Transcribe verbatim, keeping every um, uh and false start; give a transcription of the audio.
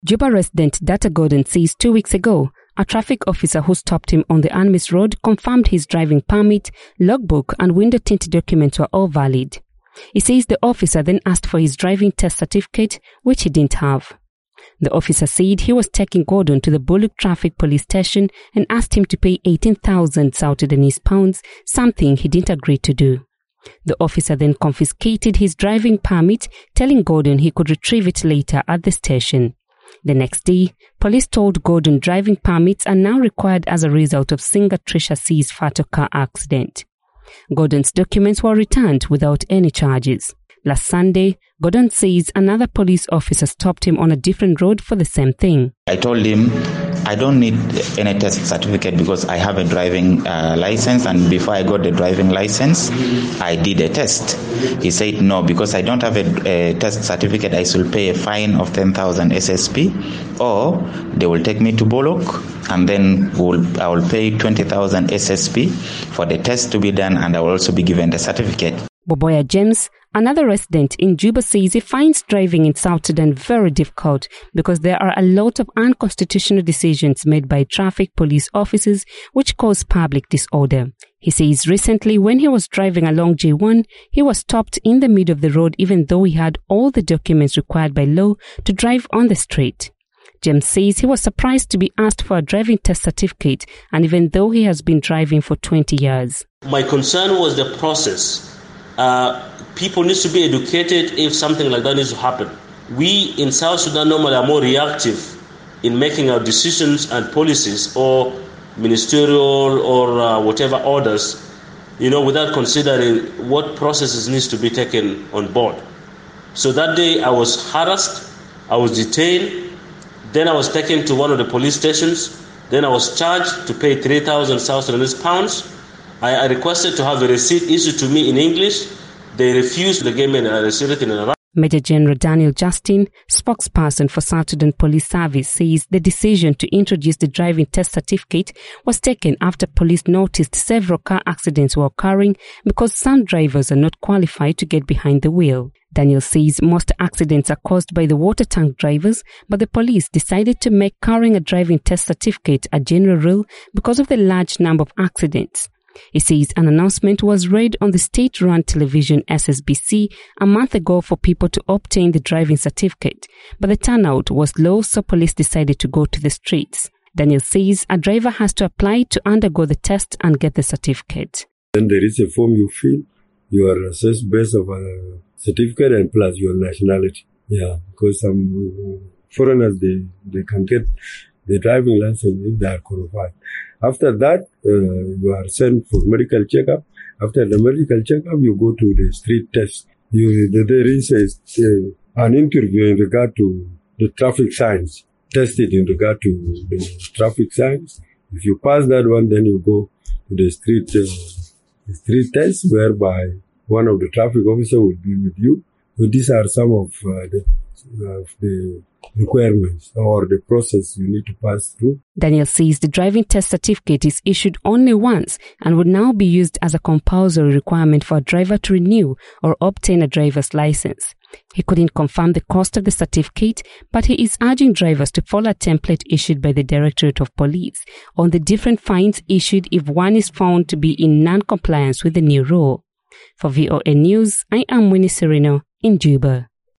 Juba resident Data Gordon says two weeks ago, a traffic officer who stopped him on the Anmis Road confirmed his driving permit, logbook and window tint documents were all valid. He says the officer then asked for his driving test certificate, which he didn't have. The officer said he was taking Gordon to the Bullock Traffic Police Station and asked him to pay eighteen thousand South Sudanese pounds, something he didn't agree to do. The officer then confiscated his driving permit, telling Gordon he could retrieve it later at the station. The next day, police told Gordon driving permits are now required as a result of singer Trisha C's fatal car accident. Gordon's documents were returned without any charges. Last Sunday, Gordon says another police officer stopped him on a different road for the same thing. I told him I don't need any test certificate because I have a driving uh, license, and before I got the driving license, I did a test. He said no, because I don't have a, a test certificate, I should pay a fine of ten thousand S S P, or they will take me to Bullock and then we'll, I will pay twenty thousand S S P for the test to be done, and I will also be given the certificate. Boboya James, another resident in Juba, says he finds driving in South Sudan very difficult because there are a lot of unconstitutional decisions made by traffic police officers which cause public disorder. He says recently when he was driving along J one, he was stopped in the middle of the road even though he had all the documents required by law to drive on the street. James says he was surprised to be asked for a driving test certificate, and even though he has been driving for twenty years. My concern was the process. Uh, people need to be educated if something like that needs to happen. We in South Sudan normally are more reactive in making our decisions and policies or ministerial or uh, whatever orders, you know, without considering what processes needs to be taken on board. So that day I was harassed, I was detained, then I was taken to one of the police stations, then I was charged to pay three thousand South Sudanese pounds. I, I requested to have a receipt issued to me in English. They refused to give me a receipt in Arabic. Major General Daniel Justin, spokesperson for South Sudan Police Service, says the decision to introduce the driving test certificate was taken after police noticed several car accidents were occurring because some drivers are not qualified to get behind the wheel. Daniel says most accidents are caused by the water tank drivers, but the police decided to make carrying a driving test certificate a general rule because of the large number of accidents. He says an announcement was read on the state-run television S S B C a month ago for people to obtain the driving certificate, but the turnout was low, so police decided to go to the streets. Daniel says a driver has to apply to undergo the test and get the certificate. Then there is a form you fill. You are assessed based on a certificate and plus your nationality. Yeah, because some foreigners, they, they can get the driving license if they are qualified. After that, uh, you are sent for medical checkup. After the medical checkup, you go to the street test. You, there is a, uh, an interview in regard to the traffic signs, tested in regard to the traffic signs. If you pass that one, then you go to the street, uh, the street test, whereby one of the traffic officers will be with you. So these are some of uh, the, uh, the requirements or the process you need to pass through. Daniel says the driving test certificate is issued only once and would now be used as a compulsory requirement for a driver to renew or obtain a driver's license. He couldn't confirm the cost of the certificate, but he is urging drivers to follow a template issued by the Directorate of Police on the different fines issued if one is found to be in non-compliance with the new rule. For V O A News, I am Winnie Sereno in Juba.